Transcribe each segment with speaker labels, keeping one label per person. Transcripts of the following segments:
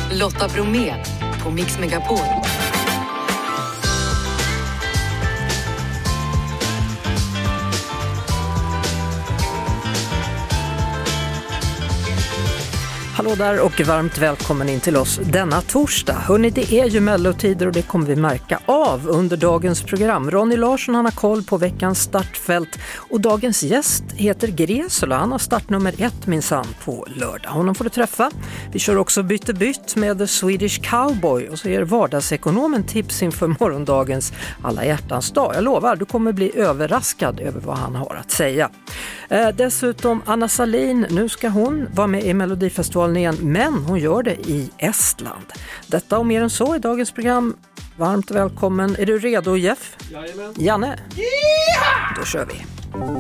Speaker 1: Lotta Bromé på Mix Megapol.
Speaker 2: Hallå där och varmt välkommen in till oss denna torsdag. Hörrni, det är ju mellotider och det kommer vi märka av under dagens program. Ronny Larsson, han har koll på veckans startfält och dagens gäst heter Gresula. Han har startnummer 1 minsann på lördag. Honom får du träffa. Vi kör också bytt med The Swedish Cowboy och så ger vardagsekonomen tips inför morgondagens alla hjärtans dag. Jag lovar, du kommer bli överraskad över vad han har att säga. Dessutom Anna Salin, nu ska hon vara med i Melodifestivalen igen, men hon gör det i Estland. Detta och mer än så i dagens program. Varmt välkommen. Är du redo, Jeff?
Speaker 3: Jajamän.
Speaker 2: Janne?
Speaker 3: Yeah!
Speaker 2: Då kör vi.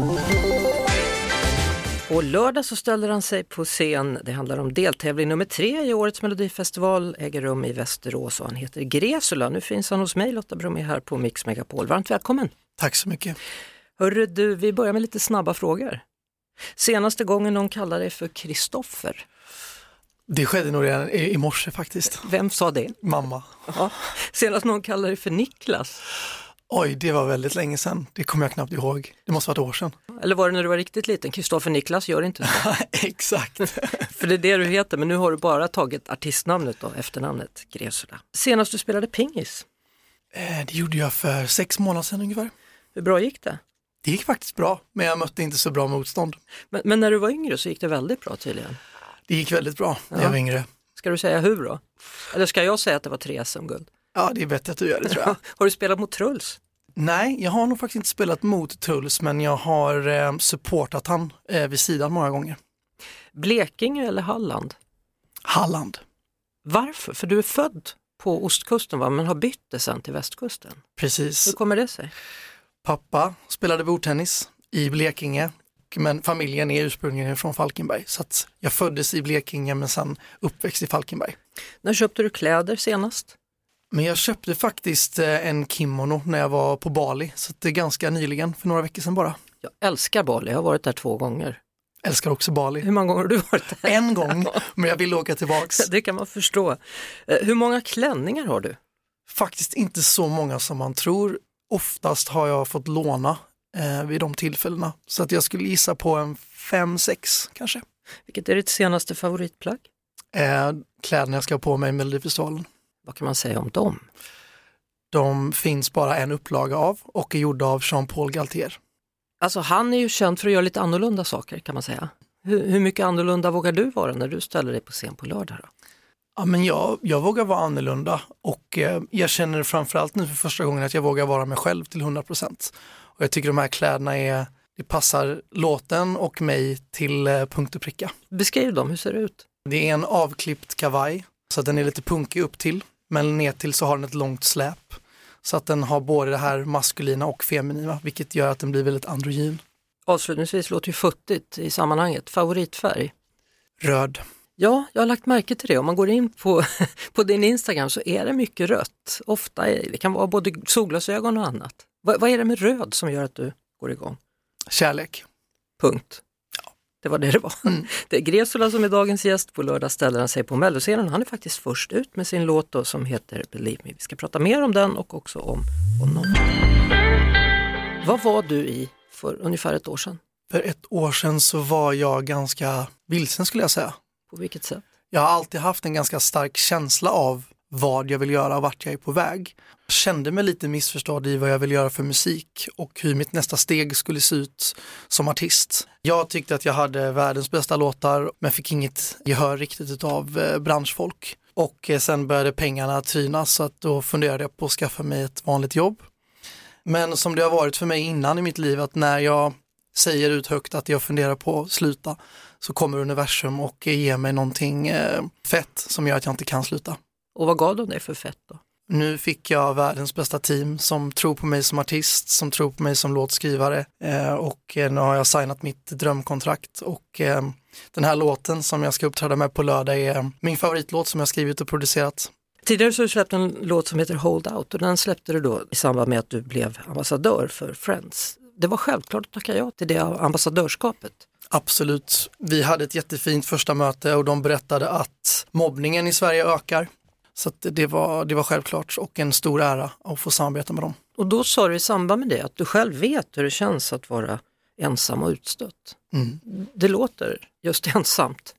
Speaker 2: Och lördag så ställer han sig på scen. Det handlar om deltävling nummer 3 i årets Melodifestival. Äger rum i Västerås och han heter Gresula. Nu finns han hos mig, Lotta Bromé, här på Mix Megapol. Varmt välkommen.
Speaker 3: Tack så mycket.
Speaker 2: Hörru du, vi börjar med lite snabba frågor. Senaste gången någon kallade dig för Kristoffer.
Speaker 3: Det skedde nog redan i morse faktiskt.
Speaker 2: Vem sa det?
Speaker 3: Mamma.
Speaker 2: Ja. Senast någon kallade dig för Niklas.
Speaker 3: Oj, det var väldigt länge sedan. Det kommer jag knappt ihåg. Det måste vara ett år sedan.
Speaker 2: Eller var det när du var riktigt liten? Kristoffer Niklas gör inte så.
Speaker 3: Exakt.
Speaker 2: För det är det du heter, men nu har du bara tagit artistnamnet då, efternamnet Gresula. Senast du spelade pingis?
Speaker 3: Det gjorde jag för 6 månader sedan ungefär.
Speaker 2: Hur bra gick det?
Speaker 3: Det gick faktiskt bra, men jag mötte inte så bra motstånd.
Speaker 2: Men när du var yngre så gick det väldigt bra tydligen.
Speaker 3: Det gick väldigt bra när jag var yngre.
Speaker 2: Ska du säga hur då? Eller ska jag säga att det var 3 SM-guld?
Speaker 3: Ja, det är bättre att du gör det, tror jag.
Speaker 2: Har du spelat mot Truls?
Speaker 3: Nej, jag har nog faktiskt inte spelat mot Truls, men jag har supportat han vid sidan många gånger.
Speaker 2: Blekinge eller Halland?
Speaker 3: Halland.
Speaker 2: Varför? För du är född på ostkusten, va? Men har bytt det sen till västkusten.
Speaker 3: Precis.
Speaker 2: Hur kommer det sig?
Speaker 3: Pappa spelade bordtennis i Blekinge, men familjen är ursprungligen från Falkenberg. Så att jag föddes i Blekinge men sen uppväxt i Falkenberg.
Speaker 2: När köpte du kläder senast?
Speaker 3: Men jag köpte faktiskt en kimono när jag var på Bali. Så det är ganska nyligen, för några veckor sedan bara.
Speaker 2: Jag älskar Bali, jag har varit där 2 gånger.
Speaker 3: Älskar också Bali.
Speaker 2: Hur många gånger har du varit där?
Speaker 3: En gång, men jag vill åka tillbaks.
Speaker 2: Det kan man förstå. Hur många klänningar har du?
Speaker 3: Faktiskt inte så många som man tror. Oftast har jag fått låna vid de tillfällena. Så att jag skulle gissa på en 5-6 kanske.
Speaker 2: Vilket är ditt senaste favoritplagg?
Speaker 3: Kläderna jag ska ha på mig i Melodifestivalen.
Speaker 2: Vad kan man säga om dem?
Speaker 3: De finns bara en upplaga av och är gjorda av Jean-Paul Gaultier.
Speaker 2: Alltså han är ju känd för att göra lite annorlunda saker, kan man säga. Hur mycket annorlunda vågar du vara när du ställer dig på scen på lördag då?
Speaker 3: Ja, men jag vågar vara annorlunda och jag känner framförallt nu för första gången att jag vågar vara mig själv till 100%. Och jag tycker de här kläderna det passar låten och mig till punkt och pricka.
Speaker 2: Beskriv dem, hur ser det ut?
Speaker 3: Det är en avklippt kavaj så att den är lite punkig upp till, men ner till så har den ett långt släp. Så att den har både det här maskulina och feminina, vilket gör att den blir väldigt androgyn.
Speaker 2: Avslutningsvis låter ju futtigt i sammanhanget. Favoritfärg?
Speaker 3: Röd.
Speaker 2: Ja, jag har lagt märke till det. Om man går in på din Instagram så är det mycket rött. Ofta det kan vara både solglasögon och annat. Vad är det med röd som gör att du går igång?
Speaker 3: Kärlek.
Speaker 2: Punkt. Ja. Det var det var. Det är Gresula som är dagens gäst. På lördag ställer han sig på Melloscenen. Han är faktiskt först ut med sin låt då, som heter Believe Me. Vi ska prata mer om den och också om honom. Vad var du i för ungefär 1 år sedan?
Speaker 3: För 1 år sedan så var jag ganska vilsen, skulle jag säga.
Speaker 2: På vilket sätt?
Speaker 3: Jag har alltid haft en ganska stark känsla av vad jag vill göra och vart jag är på väg. Jag kände mig lite missförstådd i vad jag vill göra för musik och hur mitt nästa steg skulle se ut som artist. Jag tyckte att jag hade världens bästa låtar men fick inget gehör riktigt av branschfolk. Och sen började pengarna trynas, så att då funderade jag på att skaffa mig ett vanligt jobb. Men som det har varit för mig innan i mitt liv, att när jag säger ut högt att jag funderar på att sluta, så kommer universum och ger mig någonting fett som gör att jag inte kan sluta.
Speaker 2: Och vad gav de dig för fett då?
Speaker 3: Nu fick jag världens bästa team som tror på mig som artist, som tror på mig som låtskrivare och nu har jag signat mitt drömkontrakt och den här låten som jag ska uppträda med på lördag är min favoritlåt som jag skrivit och producerat.
Speaker 2: Tidigare så släppte en låt som heter Hold Out och den släppte du då i samband med att du blev ambassadör för Friends. Det var självklart att tacka ja till det ambassadörskapet.
Speaker 3: Absolut. Vi hade ett jättefint första möte och de berättade att mobbningen i Sverige ökar. Så att det var självklart och en stor ära att få samarbeta med dem.
Speaker 2: Och då sa du i samband med det att du själv vet hur det känns att vara ensam och utstött.
Speaker 3: Mm.
Speaker 2: Det låter just ensamt.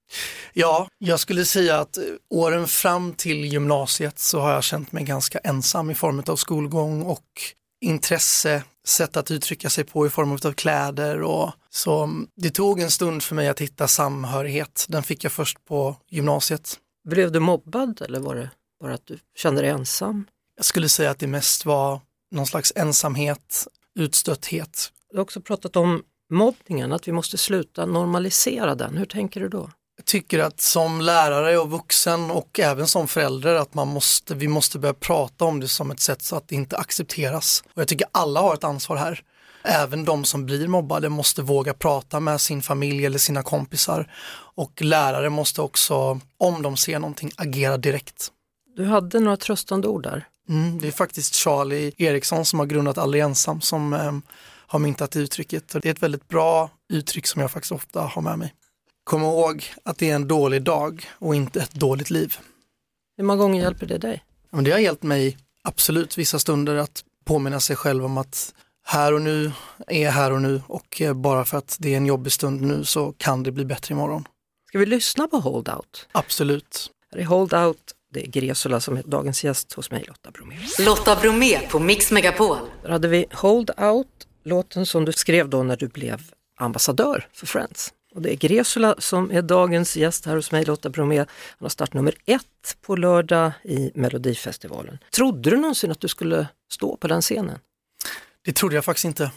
Speaker 3: Ja, jag skulle säga att åren fram till gymnasiet så har jag känt mig ganska ensam i form av skolgång och intresse, sätt att uttrycka sig på i form av kläder. Och så det tog en stund för mig att hitta samhörighet. Den fick jag först på gymnasiet.
Speaker 2: Blev du mobbad eller var det bara att du kände dig ensam?
Speaker 3: Jag skulle säga att det mest var någon slags ensamhet, utstötthet.
Speaker 2: Du har också pratat om mobbningen, att vi måste sluta normalisera den. Hur tänker du då?
Speaker 3: Jag tycker att som lärare och vuxen och även som förälder att vi måste börja prata om det som ett sätt så att det inte accepteras. Och jag tycker alla har ett ansvar här. Även de som blir mobbade måste våga prata med sin familj eller sina kompisar. Och lärare måste också, om de ser någonting, agera direkt.
Speaker 2: Du hade några tröstande ord där.
Speaker 3: Det är faktiskt Charlie Eriksson som har grundat Aldrig ensam som har myntat uttrycket. Det är ett väldigt bra uttryck som jag faktiskt ofta har med mig. Kom ihåg att det är en dålig dag och inte ett dåligt liv.
Speaker 2: Hur många gånger hjälper det dig?
Speaker 3: Men det har hjälpt mig absolut vissa stunder att påminna sig själv om att här och nu är här och nu och bara för att det är en jobbig stund nu så kan det bli bättre imorgon.
Speaker 2: Ska vi lyssna på Hold Out?
Speaker 3: Absolut.
Speaker 2: Här är Hold Out. Det är Gresula som är dagens gäst hos mig, Lotta Bromé.
Speaker 1: Lotta Bromé på Mix Megapol.
Speaker 2: Där hade vi Hold Out, låten som du skrev då när du blev ambassadör för Friends. Och det är Gresula som är dagens gäst här hos mig, Lotta Bromé. Han har startnummer 1 på lördag i Melodifestivalen. Trodde du någonsin att du skulle stå på den scenen?
Speaker 3: Det trodde jag faktiskt inte.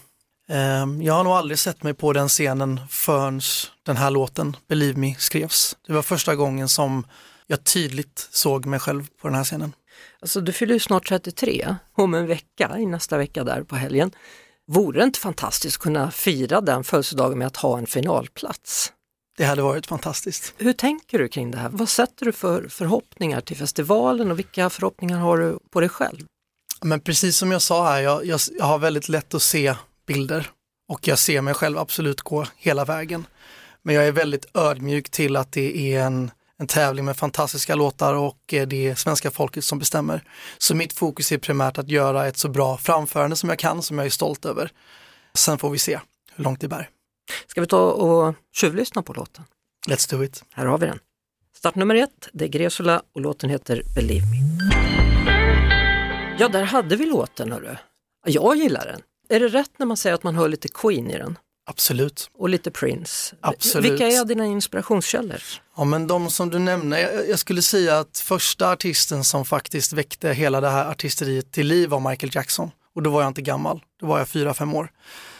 Speaker 3: Jag har nog aldrig sett mig på den scenen förrän den här låten, Believe Me, skrevs. Det var första gången som jag tydligt såg mig själv på den här scenen.
Speaker 2: Alltså du fyller ju snart 33, om en vecka, i nästa vecka där på helgen. Vore det inte fantastiskt att kunna fira den födelsedagen med att ha en finalplats?
Speaker 3: Det hade varit fantastiskt.
Speaker 2: Hur tänker du kring det här? Vad sätter du för förhoppningar till festivalen och vilka förhoppningar har du på dig själv?
Speaker 3: Men precis som jag sa här, jag har väldigt lätt att se bilder och jag ser mig själv absolut gå hela vägen. Men jag är väldigt ödmjuk till att det är en tävling med fantastiska låtar och det är svenska folket som bestämmer. Så mitt fokus är primärt att göra ett så bra framförande som jag kan, som jag är stolt över. Sen får vi se hur långt det bär.
Speaker 2: Ska vi ta och tjuvlyssna på låten?
Speaker 3: Let's do it.
Speaker 2: Här har vi den. Startnummer 1, det är Gresula och låten heter Believe Me. Ja, där hade vi låten, hörru. Jag gillar den. Är det rätt när man säger att man hör lite Queen i den?
Speaker 3: Absolut.
Speaker 2: Och lite Prince.
Speaker 3: Absolut.
Speaker 2: Vilka är dina inspirationskällor?
Speaker 3: Ja, men de som du nämner, jag skulle säga att första artisten som faktiskt väckte hela det här artisteriet till liv var Michael Jackson. Och då var jag inte gammal, då var jag 4-5 år.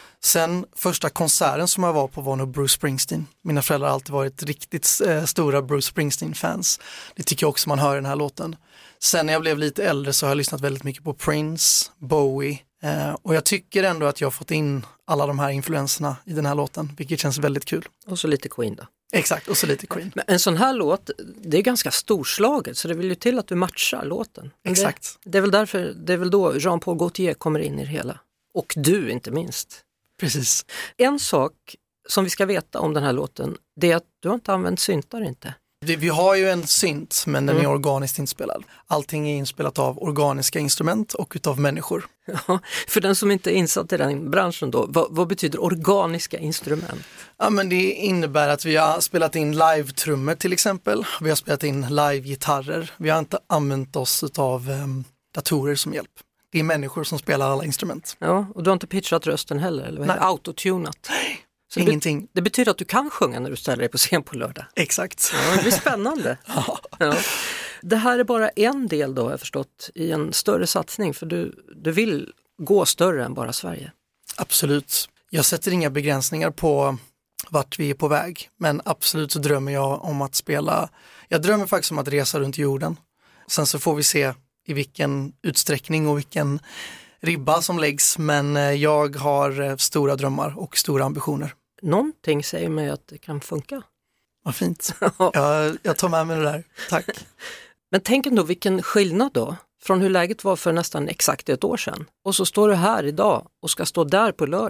Speaker 3: Sen första konserten som jag var på var nog Bruce Springsteen. Mina föräldrar har alltid varit riktigt stora Bruce Springsteen-fans. Det tycker jag också man hör i den här låten. Sen när jag blev lite äldre så har jag lyssnat väldigt mycket på Prince, Bowie. Och jag tycker ändå att jag har fått in alla de här influenserna i den här låten, vilket känns väldigt kul.
Speaker 2: Och så lite Queen då.
Speaker 3: Exakt, och så lite Queen.
Speaker 2: Men en sån här låt, det är ganska storslaget, så det vill ju till att du matchar låten.
Speaker 3: Exakt.
Speaker 2: Det är väl då Jean-Paul Gaultier kommer in i det hela. Och du inte minst.
Speaker 3: Precis.
Speaker 2: En sak som vi ska veta om den här låten, det är att du har inte använt syntar inte.
Speaker 3: Vi har ju en synt, men den är organiskt inspelad. Allting är inspelat av organiska instrument och utav människor.
Speaker 2: Ja, för den som inte är insatt i den branschen då, vad betyder organiska instrument?
Speaker 3: Ja, men det innebär att vi har spelat in live-trummor till exempel. Vi har spelat in live-gitarrer. Vi har inte använt oss av datorer som hjälp. Det är människor som spelar alla instrument.
Speaker 2: Ja, och du har inte pitchat rösten heller, eller vad? Autotunat?
Speaker 3: Nej,
Speaker 2: så
Speaker 3: ingenting.
Speaker 2: Det betyder att du kan sjunga när du ställer dig på scen på lördag?
Speaker 3: Exakt.
Speaker 2: Ja, det blir spännande. Ja. Det här är bara en del då, har jag förstått, i en större satsning, för du vill gå större än bara Sverige.
Speaker 3: Absolut. Jag sätter inga begränsningar på vart vi är på väg, men absolut så drömmer jag om att spela. Jag drömmer faktiskt om att resa runt jorden. Sen så får vi se i vilken utsträckning och vilken ribba som läggs, men jag har stora drömmar och stora ambitioner.
Speaker 2: Någonting säger mig att det kan funka.
Speaker 3: Vad fint. Jag tar med mig det där. Tack.
Speaker 2: Men tänk ändå vilken skillnad då från hur läget var för nästan exakt ett år sedan. Och så står du här idag och ska stå där på lördag.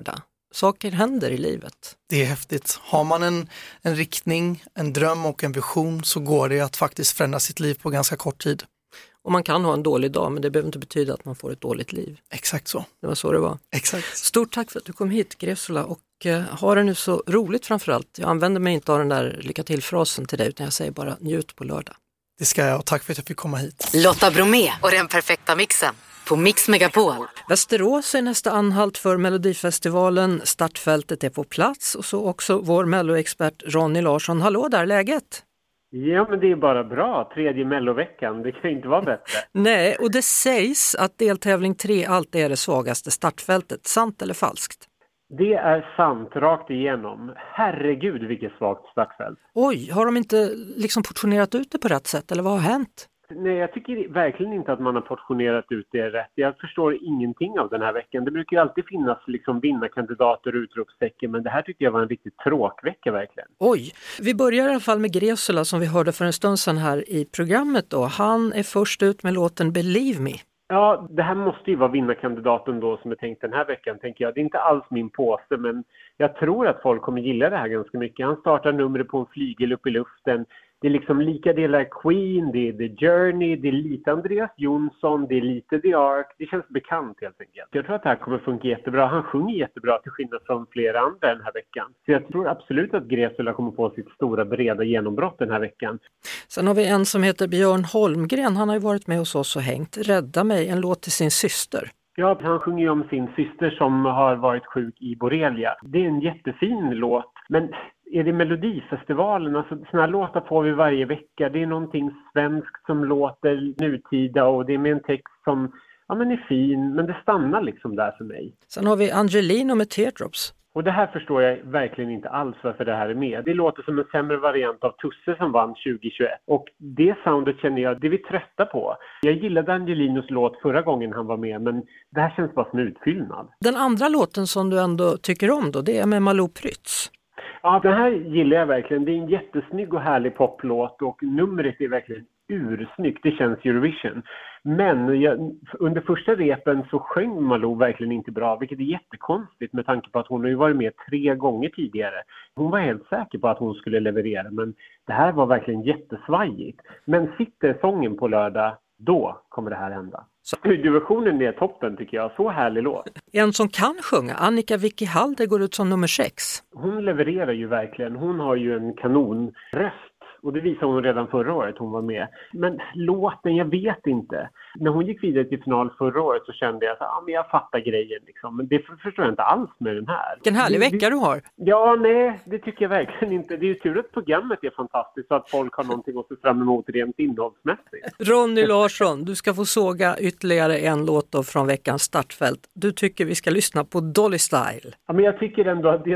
Speaker 2: saker händer i livet.
Speaker 3: Det är häftigt. Har man en riktning, en dröm och en vision så går det att faktiskt förändra sitt liv på ganska kort tid.
Speaker 2: Och man kan ha en dålig dag, men det behöver inte betyda att man får ett dåligt liv.
Speaker 3: Exakt så.
Speaker 2: Det var så det var.
Speaker 3: Exakt.
Speaker 2: Stort tack för att du kom hit, Gresula, och ha det nu så roligt framförallt. Jag använder mig inte av den där lycka till-frasen till dig, utan jag säger bara njut på lördag.
Speaker 3: Det ska jag, och tack för att jag fick komma hit.
Speaker 1: Lotta Bromé och den perfekta mixen på Mix Megapol.
Speaker 2: Västerås är nästa anhalt för Melodifestivalen. Startfältet är på plats och så också vår melloexpert Ronny Larsson. Hallå där, läget?
Speaker 4: Ja, men det är bara bra. 3:e melloveckan, det kan inte vara bättre.
Speaker 2: Nej, och det sägs att deltävling 3 alltid är det svagaste startfältet. Sant eller falskt?
Speaker 4: Det är sant, rakt igenom. Herregud, vilket svagt startfält.
Speaker 2: Oj, har de inte liksom portionerat ut det på rätt sätt, eller vad har hänt?
Speaker 4: Nej, jag tycker verkligen inte att man har portionerat ut det rätt. Jag förstår ingenting av den här veckan. Det brukar ju alltid finnas liksom vinnarkandidater och utropstecken, men det här tycker jag var en riktigt tråkvecka verkligen.
Speaker 2: Oj, vi börjar i alla fall med Gresula som vi hörde för en stund sedan här i programmet då. Han är först ut med låten Believe Me.
Speaker 4: Ja, det här måste ju vara vinnarkandidaten då som är tänkt den här veckan, tänker jag. Det är inte alls min påse, men jag tror att folk kommer gilla det här ganska mycket. Han startar numret på en flygel upp i luften. Det är liksom lika delar Queen, det är The Journey, det är lite Andreas Jonsson, det är lite The Ark. Det känns bekant helt enkelt. Jag tror att det här kommer funka jättebra. Han sjunger jättebra till skillnad från flera andra den här veckan. Så jag tror absolut att Gresula kommer få sitt stora breda genombrott den här veckan.
Speaker 2: Sen har vi en som heter Björn Holmgren. Han har ju varit med hos oss och hängt. Rädda mig, en låt till sin syster.
Speaker 4: Ja, han sjunger ju om sin syster som har varit sjuk i borrelia. Det är en jättefin låt, men är det Melodifestivalen? Alltså, såna här låtar får vi varje vecka. Det är någonting svenskt som låter nutida och det är med en text som men är fin, men det stannar liksom där för mig.
Speaker 2: Sen har vi Angelino med Teardrops.
Speaker 4: Och det här förstår jag verkligen inte alls varför det här är med. Det låter som en sämre variant av Tusse som vann 2021. Och det soundet känner jag, det är vi trötta på. Jag gillade Angelinos låt förra gången han var med, men det här känns bara som utfyllnad.
Speaker 2: Den andra låten som du ändå tycker om då, det är med Malou Prytz.
Speaker 4: Ja, den här gillar jag verkligen. Det är en jättesnygg och härlig poplåt och numret är verkligen ursnyggt. Det känns Eurovision. Men under första repen så sjöng Malou verkligen inte bra, vilket är jättekonstigt med tanke på att hon har ju varit med 3 gånger tidigare. Hon var helt säker på att hon skulle leverera, men det här var verkligen jättesvajigt. Men sitter sången på lördag, då kommer det här hända. Studioversionen är toppen tycker jag, så härlig låt.
Speaker 2: En som kan sjunga, Annika Vicky Halder, går ut som nummer 6.
Speaker 4: Hon levererar ju verkligen, hon har ju en kanonröst. Och det visade hon redan förra året hon var med. Men låten, jag vet inte. När hon gick vidare till final förra året så kände jag att jag fattar grejen. Liksom. Men det förstår jag inte alls med den här.
Speaker 2: Vilken härlig vecka du har.
Speaker 4: Ja, nej, det tycker jag verkligen inte. Det är ju tur att programmet är fantastiskt så att folk har någonting att se fram emot rent innehållsmässigt.
Speaker 2: Ronny Larsson, du ska få såga ytterligare en låt då från veckans startfält. Du tycker vi ska lyssna på Dolly Style.
Speaker 4: Ja, men jag tycker ändå att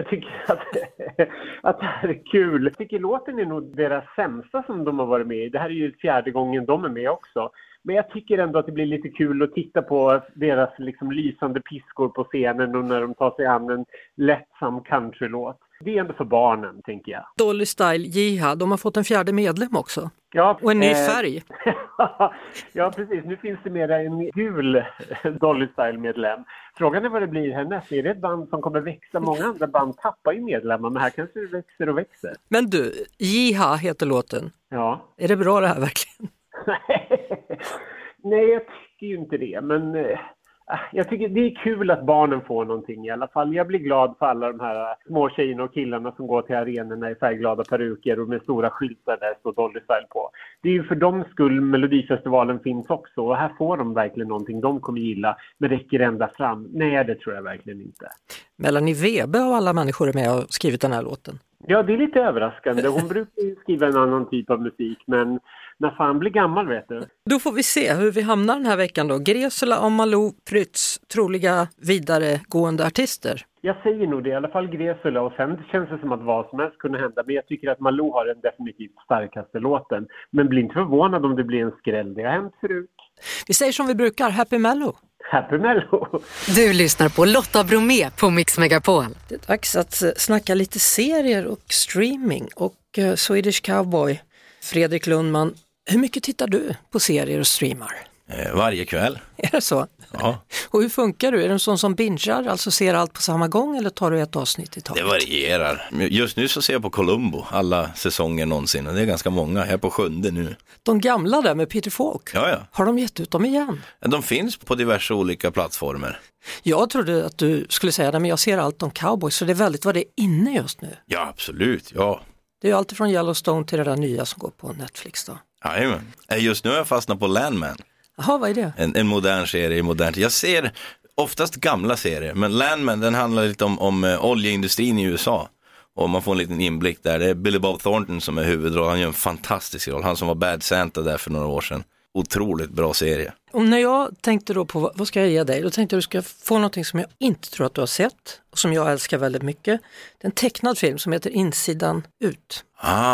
Speaker 4: det här är kul. Jag tycker låten är nog deras sämsta som de har varit med i. Det här är ju 4:e gången de är med också. Men jag tycker ändå att det blir lite kul att titta på deras liksom lysande piskor på scenen och när de tar sig an en lättsam countrylåt. Det är ändå för barnen, tänker jag.
Speaker 2: Dolly Style, Jiha, de har fått en 4:e medlem också.
Speaker 4: Ja,
Speaker 2: och en ny färg.
Speaker 4: Ja, precis. Nu finns det mer en gul Dolly Style-medlem. Frågan är vad det blir härnäst. Är det ett band som kommer växa? Många andra band tappar ju medlemmar, men här kanske det växer och växer.
Speaker 2: Men du, Jiha heter låten.
Speaker 4: Ja.
Speaker 2: Är det bra det här verkligen?
Speaker 4: Nej, jag tycker ju inte det. Men jag tycker det är kul att barnen får någonting i alla fall. Jag blir glad för alla de här små tjejerna och killarna som går till arenorna i färgglada peruker och med stora skyltar där står Dolly Style på. Det är ju för dem skull Melodifestivalen finns också. Och här får de verkligen någonting de kommer gilla. Men räcker ända fram? Nej, det tror jag verkligen inte.
Speaker 2: Melanie Webe av alla människor är med och skrivit den här låten.
Speaker 4: Ja, det är lite överraskande. Hon brukar skriva en annan typ av musik, men när fan blir gammal, vet du.
Speaker 2: Då får vi se hur vi hamnar den här veckan då. Gresula och Malou Prytz, troliga vidaregående artister.
Speaker 4: Jag säger nog det, i alla fall Gresula, och sen känns det som att vad som helst kunde hända. Men jag tycker att Malou har den definitivt starkaste låten. Men bli inte förvånad om det blir en skräll, det har hänt förut.
Speaker 2: Vi säger som vi brukar, Happy Mello!
Speaker 4: Happy Mello!
Speaker 1: Du lyssnar på Lotta Bromé på Mix Megapol.
Speaker 2: Det är dags att snacka lite serier och streaming och Swedish Cowboy. Fredrik Lundman, hur mycket tittar du på serier och streamar?
Speaker 5: Varje kväll.
Speaker 2: Är det så?
Speaker 5: Ja.
Speaker 2: Och hur funkar du? Är du en sån som bingear, alltså ser allt på samma gång, eller tar du ett avsnitt i taget?
Speaker 5: Det varierar. Just nu så ser jag på Columbo alla säsonger någonsin och det är ganska många. Jag är på 7:e nu.
Speaker 2: De gamla där med Peter Falk,
Speaker 5: Ja.
Speaker 2: har de gett ut dem igen?
Speaker 5: De finns på diverse olika plattformar.
Speaker 2: Jag trodde att du skulle säga det, men jag ser allt om cowboys, så det är väldigt vad det är inne just nu.
Speaker 5: Ja, absolut. Ja.
Speaker 2: Det är ju alltid från Yellowstone till det där nya som går på Netflix då.
Speaker 5: Jajamän. Just nu har jag fastnat på Landman.
Speaker 2: Jaha, vad är det?
Speaker 5: En modern serie i modern tid. Jag ser oftast gamla serier, men Landman, den handlar lite om oljeindustrin i USA. Och man får en liten inblick där. Det är Billy Bob Thornton som är huvudroll. Han gör en fantastisk roll. Han som var Bad Santa där för några år sedan. Otroligt bra serie.
Speaker 2: Och när jag tänkte då på vad ska jag ge dig, då tänkte jag att du ska få någonting som jag inte tror att du har sett och som jag älskar väldigt mycket. Det är en tecknad film som heter Insidan ut.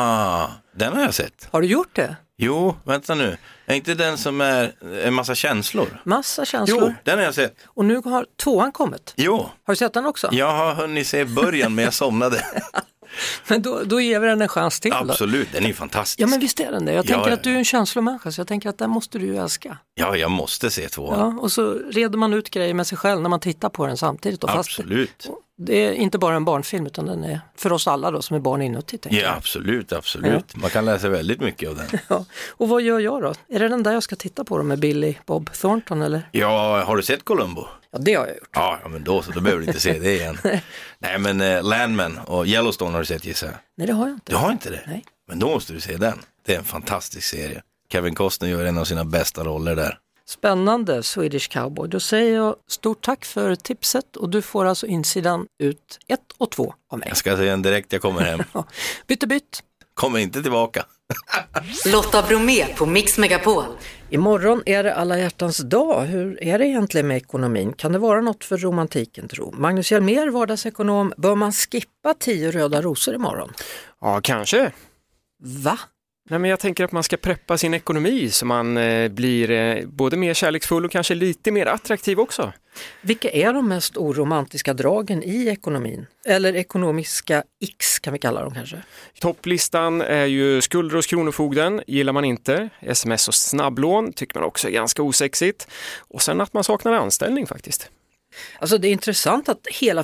Speaker 5: Den har jag sett.
Speaker 2: Har du gjort det?
Speaker 5: Jo, vänta nu. Är inte den som är en massa känslor?
Speaker 2: Massa känslor.
Speaker 5: Jo, den har jag sett.
Speaker 2: Och nu har 2:an kommit.
Speaker 5: Jo.
Speaker 2: Har du sett den också?
Speaker 5: Jag har hunnit se början, men jag somnade.
Speaker 2: Men då ger vi den en chans till.
Speaker 5: Absolut, den är fantastisk.
Speaker 2: Ja, men visst är den det. Jag tänker
Speaker 5: Ja.
Speaker 2: att du är en känslomänniska, så jag tänker att den måste du ju älska.
Speaker 5: Ja, jag måste se 2:an.
Speaker 2: Ja, och så reder man ut grejer med sig själv när man tittar på den samtidigt. Och
Speaker 5: Absolut.
Speaker 2: Det är inte bara en barnfilm, utan den är för oss alla då som är barn inuti.
Speaker 5: Ja, absolut. Ja. Man kan läsa väldigt mycket av den.
Speaker 2: Ja. Och vad gör jag då? Är det den där jag ska titta på då med Billy Bob Thornton eller?
Speaker 5: Ja, har du sett Columbo?
Speaker 2: Ja, det har jag gjort.
Speaker 5: Ja, men då behöver du inte se det igen. Nej, men Landman och Yellowstone har du sett, gissar jag.
Speaker 2: Nej, det har jag inte.
Speaker 5: Du har inte det?
Speaker 2: Nej.
Speaker 5: Men då måste du se den. Det är en fantastisk serie. Kevin Costner gör en av sina bästa roller där.
Speaker 2: Spännande, Swedish Cowboy. Då säger jag stort tack för tipset och du får alltså Insidan ut 1 och 2 av mig.
Speaker 5: Jag ska se den direkt jag kommer hem.
Speaker 2: Bytt.
Speaker 5: Kommer inte tillbaka.
Speaker 1: Lotta Bromé på Mix Megapol.
Speaker 2: Imorgon är det alla hjärtans dag. Hur är det egentligen med ekonomin? Kan det vara något för romantiken, tro? Magnus Hjelmér, vardagsekonom. Bör man skippa 10 röda rosor imorgon?
Speaker 6: Ja, kanske.
Speaker 2: Va?
Speaker 6: Nej, men jag tänker att man ska preppa sin ekonomi så man blir både mer kärleksfull och kanske lite mer attraktiv också.
Speaker 2: Vilka är de mest oromantiska dragen i ekonomin? Eller ekonomiska X kan vi kalla dem kanske?
Speaker 6: Topplistan är ju skulder hos kronofogden, gillar man inte. SMS och snabblån tycker man också är ganska osexigt. Och sen att man saknar anställning faktiskt.
Speaker 2: Alltså det är intressant att hela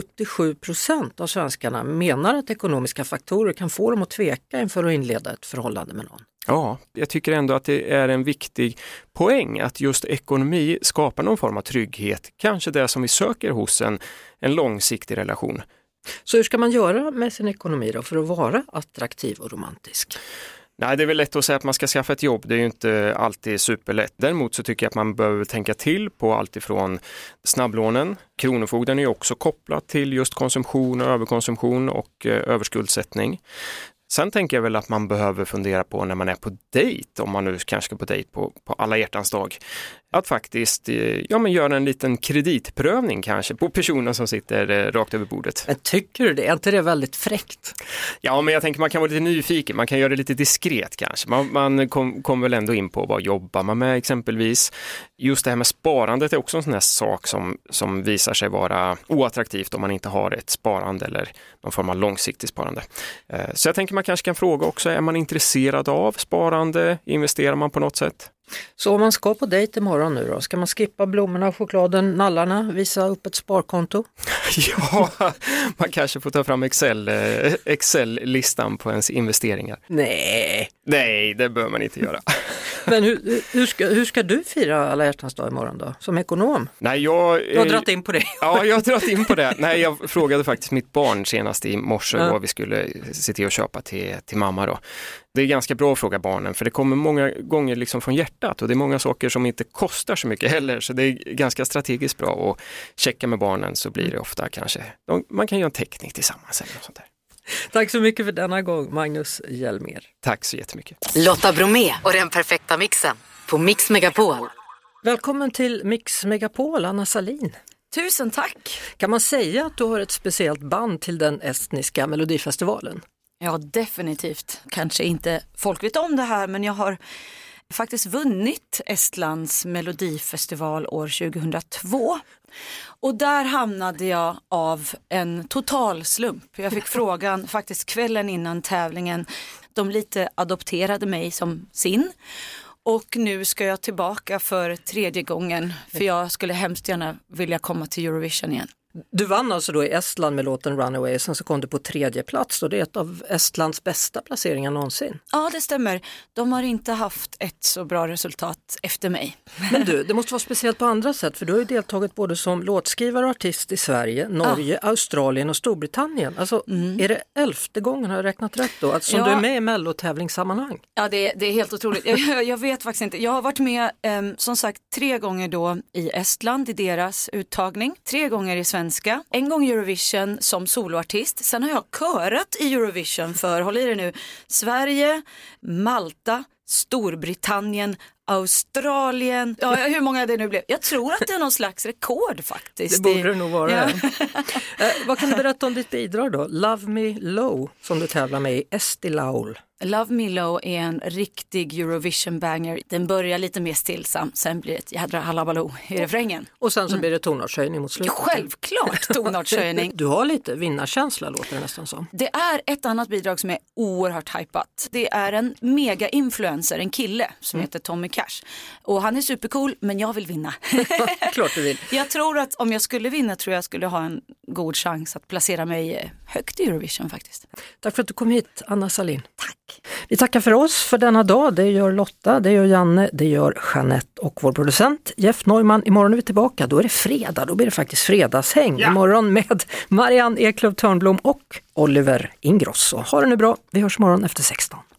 Speaker 2: 77% av svenskarna menar att ekonomiska faktorer kan få dem att tveka inför att inleda ett förhållande med någon.
Speaker 6: Ja, jag tycker ändå att det är en viktig poäng att just ekonomi skapar någon form av trygghet. Kanske det som vi söker hos en långsiktig relation.
Speaker 2: Så hur ska man göra med sin ekonomi då för att vara attraktiv och romantisk?
Speaker 6: Nej, det är väl lätt att säga att man ska skaffa ett jobb. Det är ju inte alltid superlätt. Däremot så tycker jag att man behöver tänka till på allt ifrån snabblånen. Kronofogden är ju också kopplat till just konsumtion och överkonsumtion och överskuldsättning. Sen tänker jag väl att man behöver fundera på när man är på dejt, om man nu kanske ska på dejt på alla hjärtans dag, att faktiskt göra en liten kreditprövning kanske på personen som sitter rakt över bordet.
Speaker 2: Men tycker du det? Är inte det väldigt fräckt?
Speaker 6: Ja, men jag tänker man kan vara lite nyfiken, man kan göra det lite diskret kanske. Man kommer väl ändå in på vad jobbar man med exempelvis. Just det här med sparandet är också en sån här sak som visar sig vara oattraktivt om man inte har ett sparande eller någon form av långsiktigt sparande. Så jag tänker man kanske kan fråga också, är man intresserad av sparande? Investerar man på något sätt?
Speaker 2: Så om man ska på dejt imorgon nu då, ska man skippa blommorna, chokladen, nallarna, visa upp ett sparkonto?
Speaker 6: Ja, man kanske får ta fram Excel-listan på ens investeringar. Nej, det bör man inte göra.
Speaker 2: Men hur ska du fira alla hjärtans dag imorgon då, som ekonom?
Speaker 6: Nej,
Speaker 2: du har dragit in på det.
Speaker 6: Ja, jag har dragit in på det. Nej, jag frågade faktiskt mitt barn senast i morse vad vi skulle se till att köpa till mamma då. Det är ganska bra att fråga barnen, för det kommer många gånger liksom från hjärtat och det är många saker som inte kostar så mycket heller, så det är ganska strategiskt bra att checka med barnen, så blir det ofta kanske, man kan göra en teknik tillsammans eller något sånt där.
Speaker 2: Tack så mycket för denna gång, Magnus Hjelmér.
Speaker 6: Tack så jättemycket.
Speaker 1: Lotta Bromé och den perfekta mixen på Mix Megapol.
Speaker 2: Välkommen till Mix Megapol, Anna Salin.
Speaker 7: Tusen tack.
Speaker 2: Kan man säga att du har ett speciellt band till den estniska melodifestivalen?
Speaker 7: Ja, definitivt. Kanske inte folk vet om det här, men jag har faktiskt vunnit Estlands melodifestival år 2002. Och där hamnade jag av en total slump. Jag fick frågan faktiskt kvällen innan tävlingen. De lite adopterade mig som sin. Och nu ska jag tillbaka för 3:e gången, för jag skulle hemskt gärna vilja komma till Eurovision igen.
Speaker 2: Du vann alltså då i Estland med låten Runaway, sen så kom du på 3:e plats och det är ett av Estlands bästa placeringar någonsin.
Speaker 7: Ja, det stämmer. De har inte haft ett så bra resultat efter mig.
Speaker 2: Men du, det måste vara speciellt på andra sätt, för du har ju deltagit både som låtskrivare och artist i Sverige, Norge, Australien och Storbritannien. Alltså, är det 11:e gången, har jag räknat rätt då, att som du är med i Mello-tävlingssammanhang?
Speaker 7: Ja, det är helt otroligt. Jag vet faktiskt inte. Jag har varit med, som sagt, 3 gånger då i Estland i deras uttagning, 3 gånger i svenska, en gång Eurovision som soloartist. Sen har jag körat i Eurovision för, håll i det nu, Sverige, Malta, Storbritannien, Australien, ja, hur många det nu blev. Jag tror att det är någon slags rekord faktiskt.
Speaker 2: Det borde det nog vara. Ja. Vad kan du berätta om ditt bidrag då? Love Me Low som du tävlar med i Estilaul.
Speaker 7: Love Me Low är en riktig Eurovision-banger. Den börjar lite mer stillsam, sen blir det ett jädra halabaloo i refrängen.
Speaker 2: Och sen så blir det tonartshöjning mot slutet.
Speaker 7: Självklart tonartshöjning.
Speaker 2: Du har lite vinnarkänsla, låter det nästan som.
Speaker 7: Det är ett annat bidrag som är oerhört hypat. Det är en mega-influencer, en kille som heter Tommy Cash. Och han är supercool, men jag vill vinna.
Speaker 2: Klart du vill.
Speaker 7: Jag tror att om jag skulle vinna tror jag skulle ha en god chans att placera mig högt i Eurovision faktiskt.
Speaker 2: Tack för att du kom hit, Anna Salin.
Speaker 7: Tack.
Speaker 2: Vi tackar för oss för denna dag. Det gör Lotta, det gör Janne, det gör Jeanette och vår producent Jeff Neumann. Imorgon är vi tillbaka, då är det fredag, då blir det faktiskt fredagshäng. Ja. Imorgon med Marianne Eklöf Törnblom och Oliver Ingrosso. Ha det nu bra, vi hörs imorgon efter 16.